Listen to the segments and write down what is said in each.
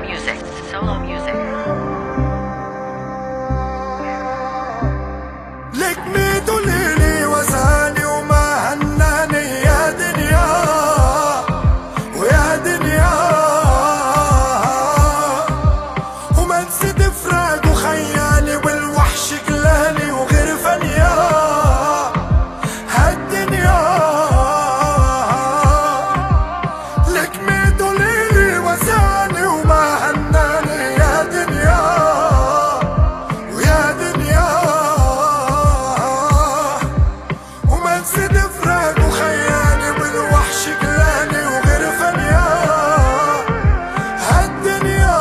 music, solo music. لك ميت ليلي وزاني وما هناني يا دنيا ويا دنيا، وما نسيت فراق وخيالي والوحش كلاني وغير فنيا هالدنيا. لك ميت ليلي وزاني وما هناني يا دنيا ويا دنيا، وما نسيت فراق وخيالي والوحش كلاني وغير فنيا هالدنيا.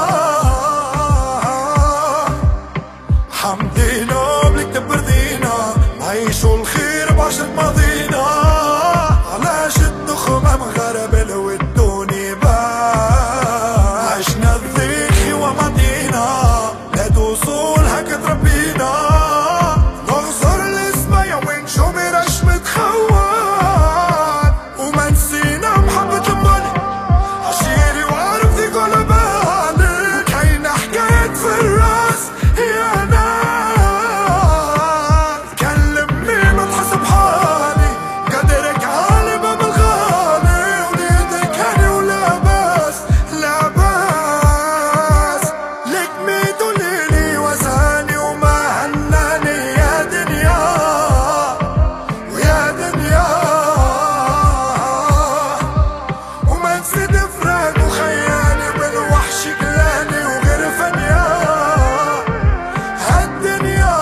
حمدينا بلك تبردينا نعيشو الخير بعشرة ماضينا، علاش الدخمة مغربل والدوني بان عشنا الذكر وماضينا لا وصول هكا تربينا، نغزر الاسماء وين شو مراش متخوان، وما نسينا محبة المالي عشيري وعارف ذي كل بالي، كاينة حكاية في الراس يا ناس كلمني ما تحسب حالي قدرك عالم بالغالي، وليدك هاني ولا باس لا باس. لك ميت ليلي وزاني وما هناني يا دنيا ويا دنيا، وما نسيت فراق وخيالي بالوحش كلاني وغير فنيا هالدنيا.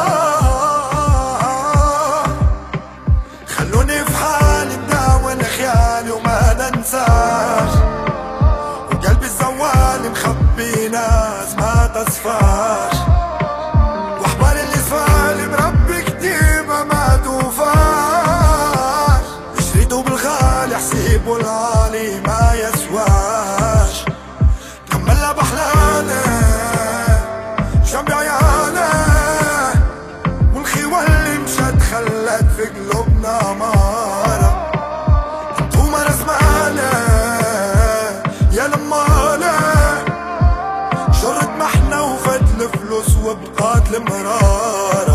خلوني في حالي نداول خيالي وما ننساش، وقلبي الزوال مخبي ناس ما تصفاش، واحبال اللي سفالي مربي كتيبة ما توفاش، شريته بالغالي حسيبه العالي ما يسواش، كملها بحلالي جنبي عيالي، والخيوة اللي مشت خلت في قلوبنا مارة، انتوما رزمالي يا لمالي، جرت محنة وفات الفلوس وبقات المرارة.